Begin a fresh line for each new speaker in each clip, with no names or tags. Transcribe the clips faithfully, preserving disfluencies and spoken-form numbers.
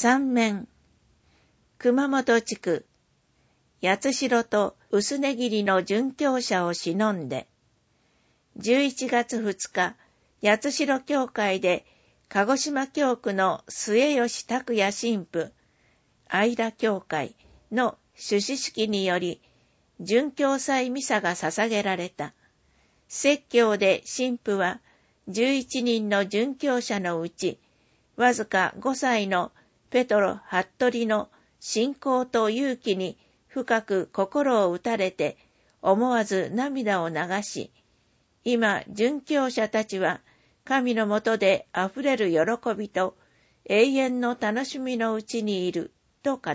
三面、熊本地区、八代と薄根切の殉教者を偲んで、じゅういちがつふつか、八代教会で鹿児島教区の末吉拓也神父、愛田教会の主祀式により、殉教祭ミサが捧げられた。説教で神父は、じゅういちにんの殉教者のうち、わずかごさいのペトロ・ハットリの信仰と勇気に深く心を打たれて、思わず涙を流し、今、殉教者たちは、神のもとで溢れる喜びと永遠の楽しみのうちにいる、と語った。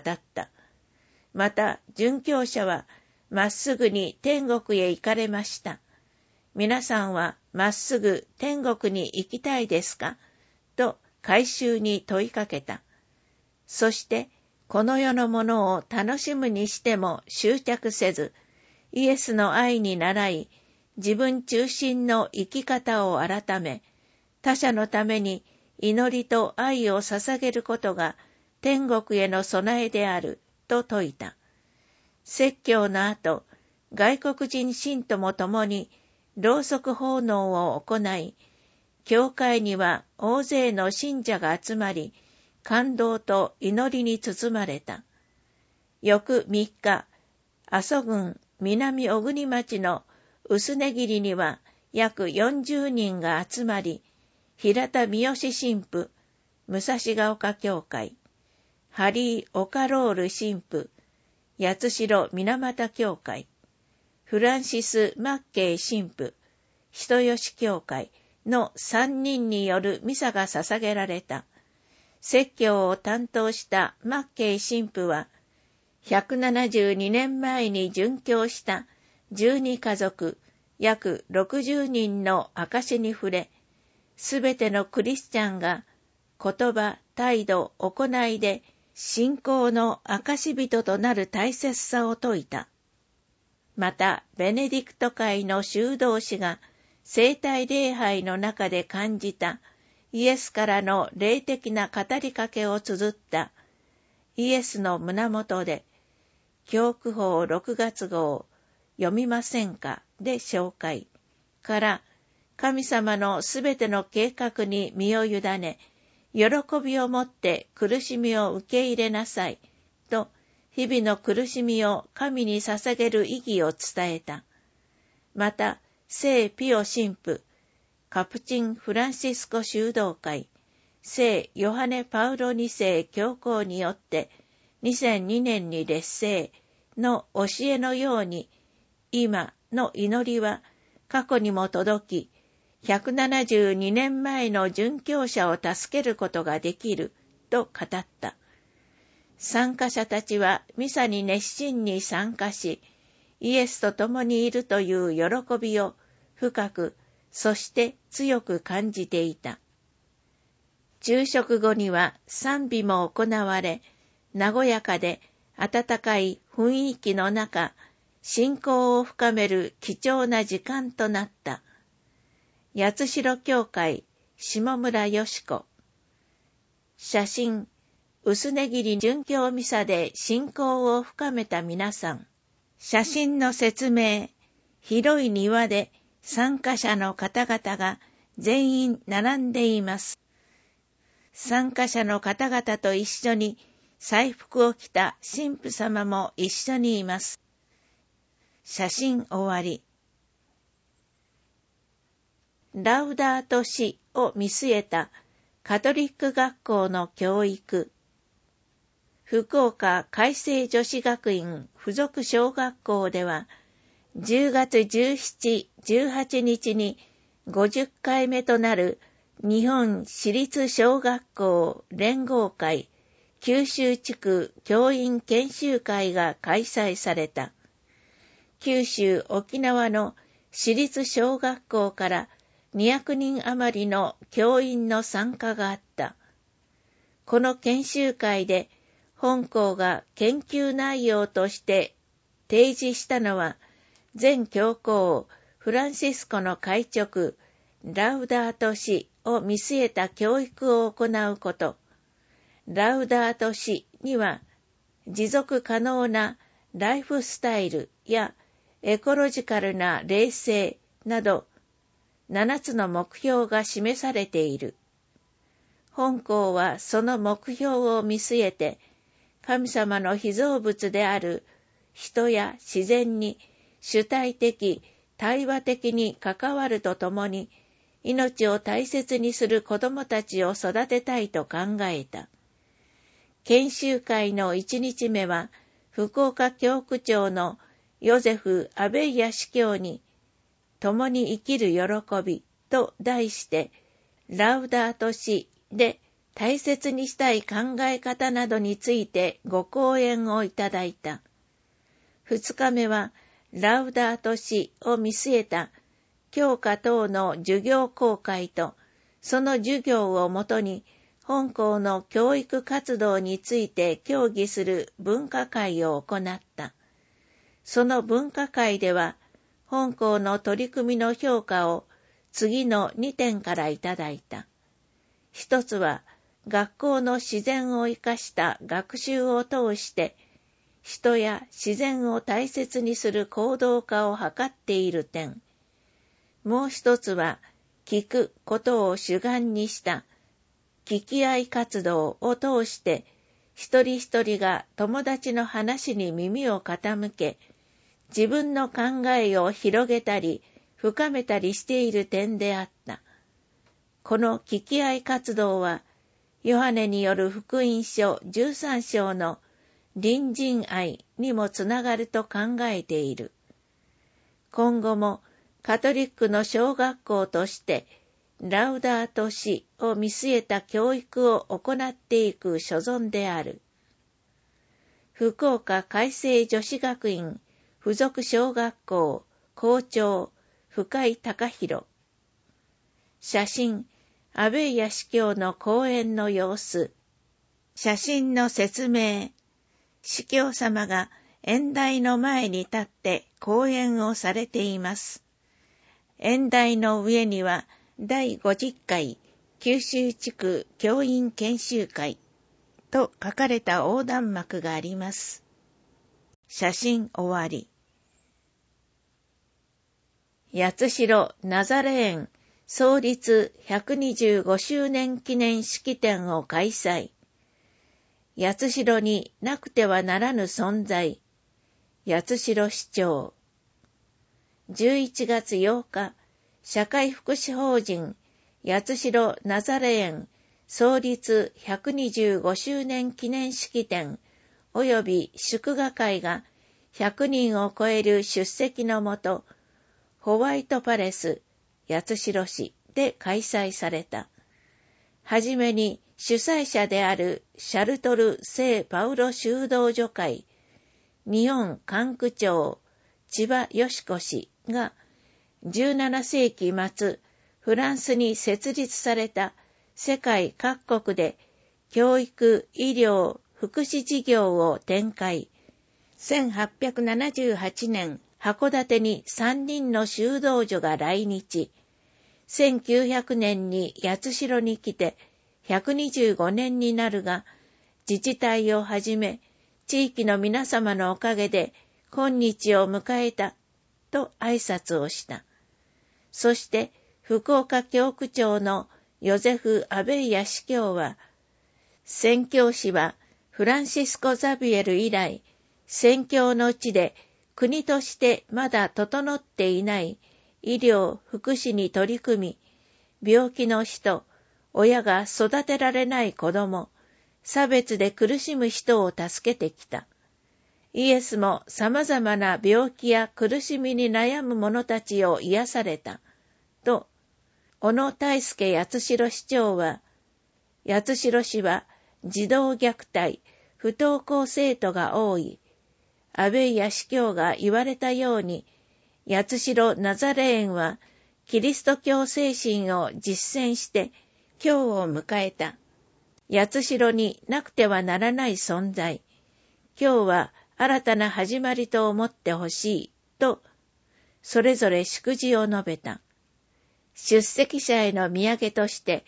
また、殉教者は、まっすぐに天国へ行かれました。皆さんはまっすぐ天国に行きたいですかと改宗に問いかけた。そして、この世のものを楽しむにしても執着せず、イエスの愛に倣い、自分中心の生き方を改め、他者のために祈りと愛を捧げることが天国への備えであると説いた。説教の後、外国人信徒も共にろうそく奉納を行い、教会には大勢の信者が集まり、感動と祈りに包まれた。翌みっか、阿蘇郡南小国町の薄根切には約よんじゅうにんが集まり、平田三好神父、武蔵ヶ丘教会、ハリー・オカロール神父、八代水俣教会、フランシス・マッケイ神父、人吉教会のさんにんによるミサが捧げられた。説教を担当したマッケイ神父は、ひゃくななじゅうにねんまえに殉教したじゅうにかぞく、約ろくじゅうにんの証に触れ、すべてのクリスチャンが言葉、態度、行いで信仰の証人となる大切さを説いた。また、ベネディクト会の修道士が聖体礼拝の中で感じたイエスからの霊的な語りかけを綴ったイエスの胸元で、教区法ろくがつ号読みませんかで紹介から神様のすべての計画に身を委ね、喜びをもって苦しみを受け入れなさいと、日々の苦しみを神に捧げる意義を伝えた。また、聖ピオ神父、カプチンフランシスコ修道会、聖ヨハネ・パウロにせい教皇によってにせんにねんに列聖の教えのように、今の祈りは過去にも届き、ひゃくななじゅうにねんまえの殉教者を助けることができると語った。参加者たちはミサに熱心に参加し、イエスと共にいるという喜びを深く、そして強く感じていた。昼食後には賛美も行われ、和やかで温かい雰囲気の中、信仰を深める貴重な時間となった。八代教会下村よし子。写真、薄根切殉教ミサで信仰を深めた皆さん。写真の説明、広い庭で参加者の方々が全員並んでいます。参加者の方々と一緒に祭服を着た神父様も一緒にいます。写真終わり。ラウダート死を見据えたカトリック学校の教育。福岡海星女子学院附属小学校では、じゅうがつじゅうしち、じゅうはちにちにごじゅっかいめとなる日本私立小学校連合会九州地区教員研修会が開催された。九州沖縄の私立小学校からにひゃくにん余りの教員の参加があった。この研修会で本校が研究内容として提示したのは、前教皇フランシスコの開勅ラウダート死を見据えた教育を行うこと、 ラウダート市には、持続可能なライフスタイルやエコロジカルな霊性など、七つの目標が示されている。本校はその目標を見据えて、神様の被造物である人や自然に主体的、対話的に関わるとともに、命を大切にする子供たちを育てたいと考えた。研修会の一日目は、福岡教区長のヨゼフ・アベイヤ司教に、共に生きる喜びと題して、ラウダート市で大切にしたい考え方などについてご講演をいただいた。二日目は、ラウダート市を見据えた教科等の授業公開と、その授業をもとに、本校の教育活動について協議する分科会を行った。その分科会では、本校の取り組みの評価を次のにてんからいただいた。一つは、学校の自然を生かした学習を通して、人や自然を大切にする行動化を図っている点。もう一つは、聞くことを主眼にした聞き合い活動を通して、一人一人が友達の話に耳を傾け、自分の考えを広げたり、深めたりしている点であった。この聞き合い活動は、ヨハネによる福音書じゅうさん章の隣人愛にもつながると考えている。今後もカトリックの小学校として、ラウダート市を見据えた教育を行っていく所存である。福岡海星女子学院附属小学校校長深井隆弘。写真、安倍谷司教の講演の様子。写真の説明。司教様が演台の前に立って講演をされています。演台の上には、だいごじゅっかい九州地区教員研修会と書かれた横断幕があります。写真終わり。八代ナザレ園創立ひゃくにじゅうごしゅうねん記念式典を開催。八代になくてはならぬ存在。八代市長。じゅういちがつようか、社会福祉法人八代ナザレ園創立ひゃくにじゅうごしゅうねん記念式典及び祝賀会がひゃくにんを超える出席のもと、ホワイトパレス八代市で開催された。はじめに主催者であるシャルトル聖パウロ修道女会日本管区長千葉よし子氏がじゅうななせいき末、フランスに設立された世界各国で教育、医療、福祉事業を展開。せんはっぴゃくななじゅうはちねん、函館にさんにんの修道女が来日。せんきゅうひゃくねんに八代に来てひゃくにじゅうごねんになるが、自治体をはじめ地域の皆様のおかげで今日を迎えたと挨拶をした。そして福岡教区長のヨゼフ・アベイヤ司教は、宣教師はフランシスコ・ザビエル以来、宣教の地で国としてまだ整っていない医療・福祉に取り組み、病気の人、親が育てられない子供、差別で苦しむ人を助けてきた。イエスも様々な病気や苦しみに悩む者たちを癒された。と、小野泰輔八代市長は、八代市は児童虐待、不登校生徒が多い。安倍谷司教が言われたように、八代ナザレ園はキリスト教精神を実践して今日を迎えた。八代になくてはならない存在。今日は新たな始まりと思ってほしいと、それぞれ祝辞を述べた。出席者への土産として、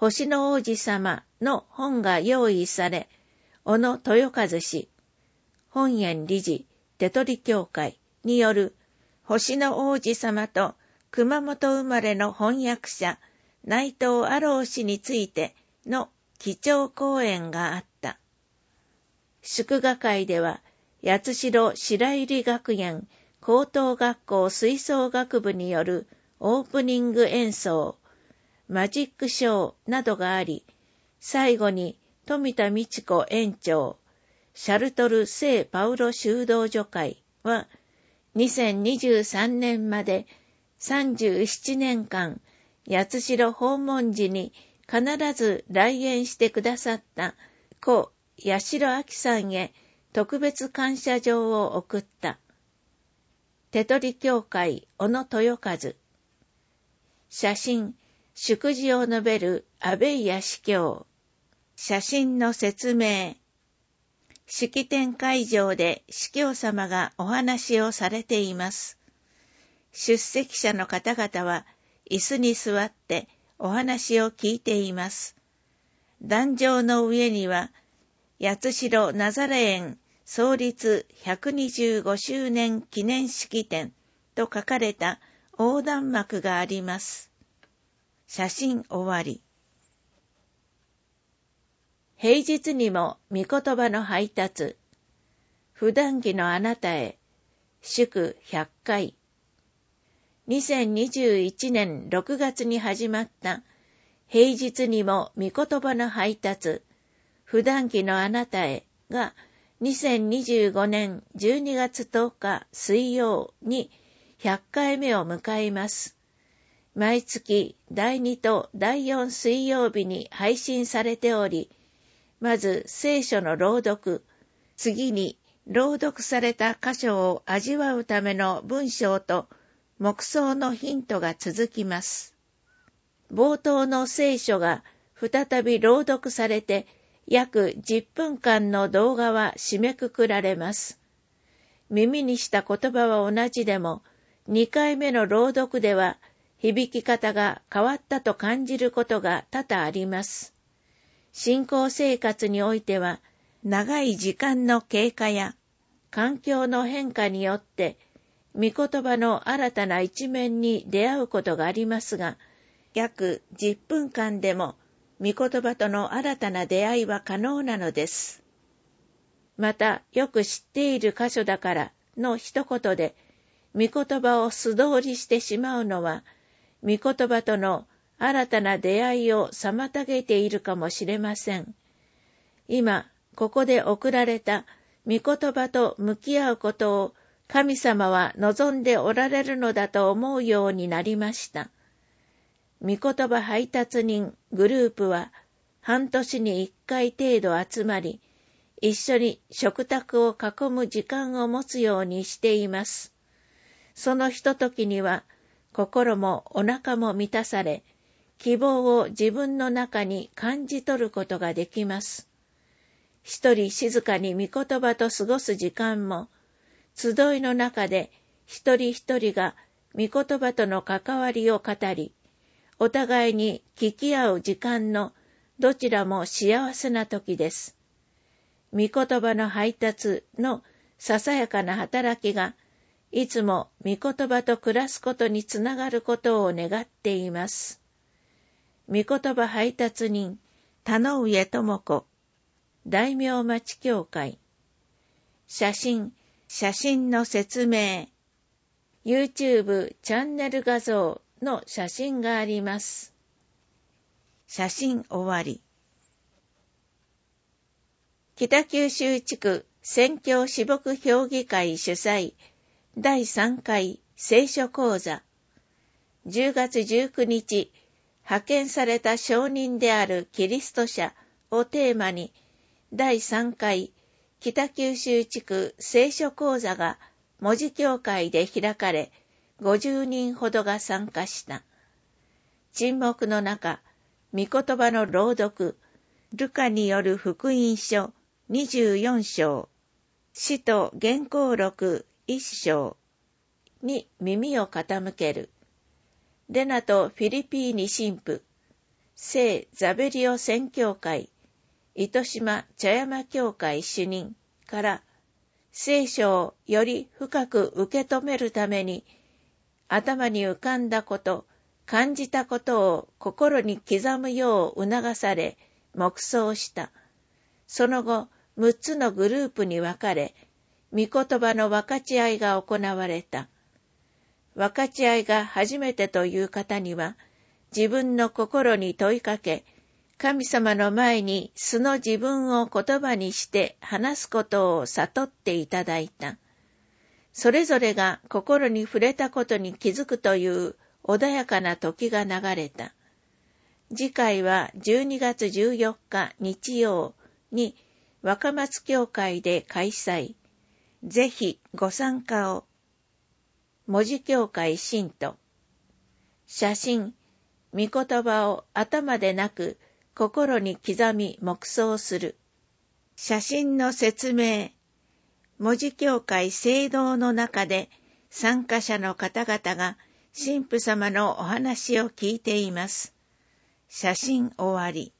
星の王子様の本が用意され、小野豊和氏、本園理事、手取協会による星の王子様と熊本生まれの翻訳者、内藤阿郎氏についての基調講演があった。祝賀会では、八代白百合学園高等学校吹奏楽部によるオープニング演奏、マジックショーなどがあり、最後に富田美智子園長、シャルトル聖パウロ修道女会は、にせんにじゅうさんねんまでさんじゅうななねんかん、八代訪問時に必ず来園してくださった故八代亜紀さんへ特別感謝状を送った。手取協会小野豊和。写真、祝辞を述べる安倍屋司教。写真の説明。式典会場で司教様がお話をされています。出席者の方々は椅子に座ってお話を聞いています。壇上の上には、八代ナザレ園創立ひゃくにじゅうごしゅうねん記念式典と書かれた横断幕があります。写真終わり。平日にも御言葉の配達。普段着のあなたへ。祝ひゃっかい。にせんにじゅういちねんろくがつに始まった平日にも御言葉の配達。普段着のあなたへがにせんにじゅうごねんじゅうにがつとおか水曜にひゃっかいめを迎えます。毎月だいにとだいよん水曜日に配信されており、まず聖書の朗読、次に朗読された箇所を味わうための文章と黙想のヒントが続きます。冒頭の聖書が再び朗読されて約じゅっぷんかんの動画は締めくくられます。耳にした言葉は同じでも、にかいめの朗読では響き方が変わったと感じることが多々あります。信仰生活においては、長い時間の経過や環境の変化によって、御言葉の新たな一面に出会うことがありますが、約じゅっぷんかんでも御言葉との新たな出会いは可能なのです。また、よく知っている箇所だからの一言で、御言葉を素通りしてしまうのは、御言葉との新たな出会いを妨げているかもしれません。今、ここで送られた御言葉と向き合うことを神様は望んでおられるのだと思うようになりました。御言葉配達人グループは半年にいっかい程度集まり、一緒に食卓を囲む時間を持つようにしています。そのひとときには心もお腹も満たされ、希望を自分の中に感じ取ることができます。一人静かに御言葉と過ごす時間も、集いの中で一人一人が御言葉との関わりを語り、お互いに聞き合う時間のどちらも幸せな時です。御言葉の配達のささやかな働きが、いつも御言葉と暮らすことにつながることを願っています。御言葉配達人、田上智子、大名町教会。写真、写真の説明。YouTube チャンネル画像の写真があります。写真終わり。北九州地区宣教師牧評議会主催だいさんかい聖書講座。じゅうがつじゅうくにち、派遣された証人であるキリスト者をテーマに、だいさんかい北九州地区聖書講座が門司教会で開かれ、ごじゅうにんほどが参加した。沈黙の中、御言葉の朗読、ルカによる福音書にじゅうよんしょう、使徒原稿録いっしょうに耳を傾ける。レナとフィリピーニ神父、 聖ザベリオ宣教会糸島茶山教会主任から聖書をより深く受け止めるために頭に浮かんだこと、感じたことを心に刻むよう促され黙想した。その後、むっつのグループに分かれ、御言葉の分かち合いが行われた。分かち合いが初めてという方には、自分の心に問いかけ、神様の前に素の自分を言葉にして話すことを悟っていただいた。それぞれが心に触れたことに気づくという穏やかな時が流れた。次回はじゅうにがつじゅうよっか日曜に若松教会で開催。ぜひご参加を。文字教会信徒。写真、御言葉を頭でなく心に刻み黙想する。写真の説明。文字教会聖堂の中で参加者の方々が神父様のお話を聞いています。写真終わり。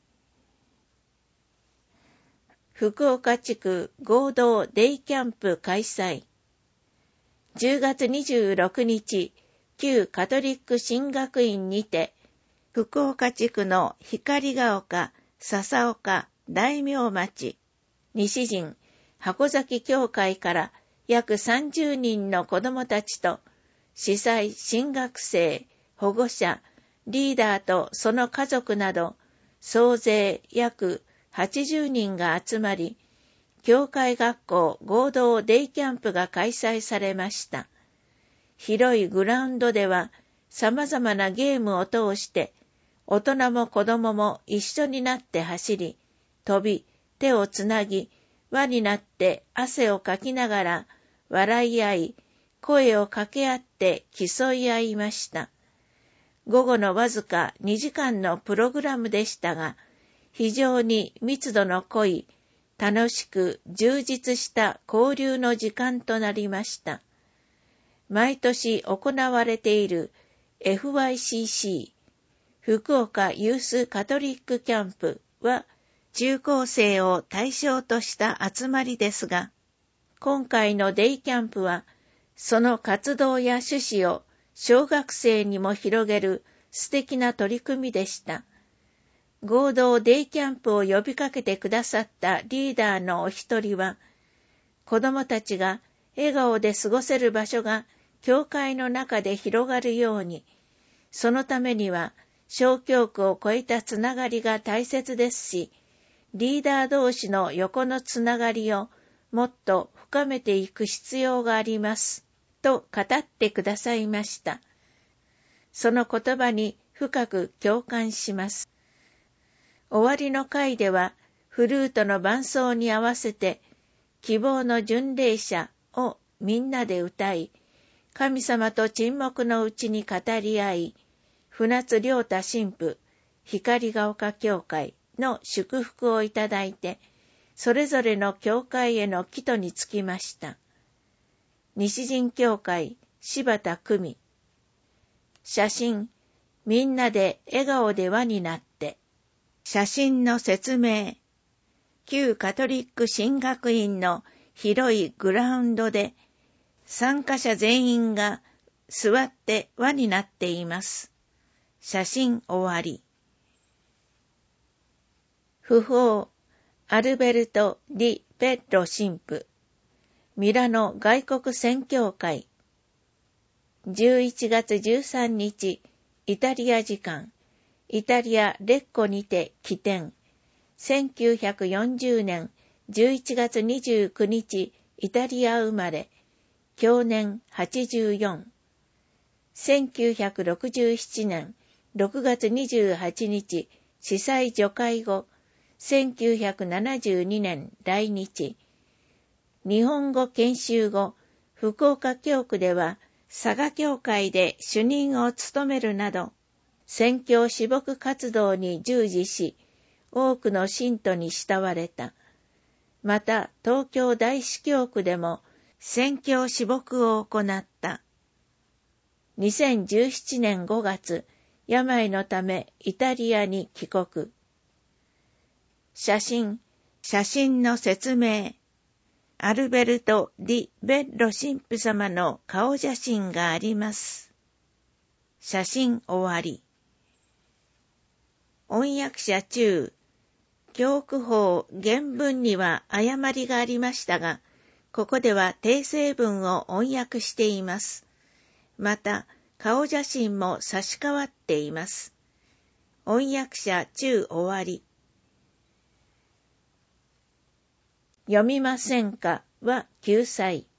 福岡地区合同デイキャンプ開催。じゅうがつにじゅうろくにち、旧カトリック神学院にて、福岡地区の光が丘、笹岡、大名町、西陣、箱崎教会から約さんじゅうにんの子どもたちと、司祭、神学生、保護者、リーダーとその家族など、総勢約はちじゅうにんが集まり、教会学校合同デイキャンプが開催されました。広いグラウンドでは、様々なゲームを通して、大人も子供も一緒になって走り、飛び、手をつなぎ、輪になって汗をかきながら笑い合い、声を掛け合って競い合いました。午後のわずかにじかんのプログラムでしたが、非常に密度の濃い、楽しく充実した交流の時間となりました。毎年行われている エフワイシーシー 福岡ユースカトリックキャンプは中高生を対象とした集まりですが、今回のデイキャンプはその活動や趣旨を小学生にも広げる素敵な取り組みでした。合同デイキャンプを呼びかけてくださったリーダーのお一人は、子どもたちが笑顔で過ごせる場所が教会の中で広がるように、そのためには小教区を超えたつながりが大切ですし、リーダー同士の横のつながりをもっと深めていく必要があります、と語ってくださいました。その言葉に深く共感します。終わりの会では、フルートの伴奏に合わせて、希望の巡礼者をみんなで歌い、神様と沈黙のうちに語り合い、船津良太神父、光が丘教会の祝福をいただいて、それぞれの教会への帰途につきました。西陣教会、柴田久美。写真、みんなで笑顔で輪になって。写真の説明。旧カトリック神学院の広いグラウンドで、参加者全員が座って輪になっています。写真終わり。訃報、アルベルト・ディ・ペッロ神父。ミラノ外国宣教会。じゅういちがつじゅうさんにち、イタリア時間、イタリア・レッコにて起点。せんきゅうひゃくよんじゅうねんじゅういちがつにじゅうくにち、イタリア生まれ。享年はちじゅうよん。せんきゅうひゃくろくじゅうななねんろくがつにじゅうはちにち、司祭除会後、せんきゅうひゃくななじゅうにねん来日。日本語研修後、福岡教区では佐賀教会で主任を務めるなど、宣教師牧活動に従事し、多くの信徒に慕われた。また、東京大司教区でも宣教師牧を行った。にせんじゅうななねんごがつ、 病のためイタリアに帰国。写真、写真の説明。アルベルト・ディ・ベッロ神父様の顔写真があります。写真終わり。翻訳者中、教区法原文には誤りがありましたが、ここでは訂正文を翻訳しています。また、顔写真も差し替わっています。翻訳者中終わり。読みませんかは救済。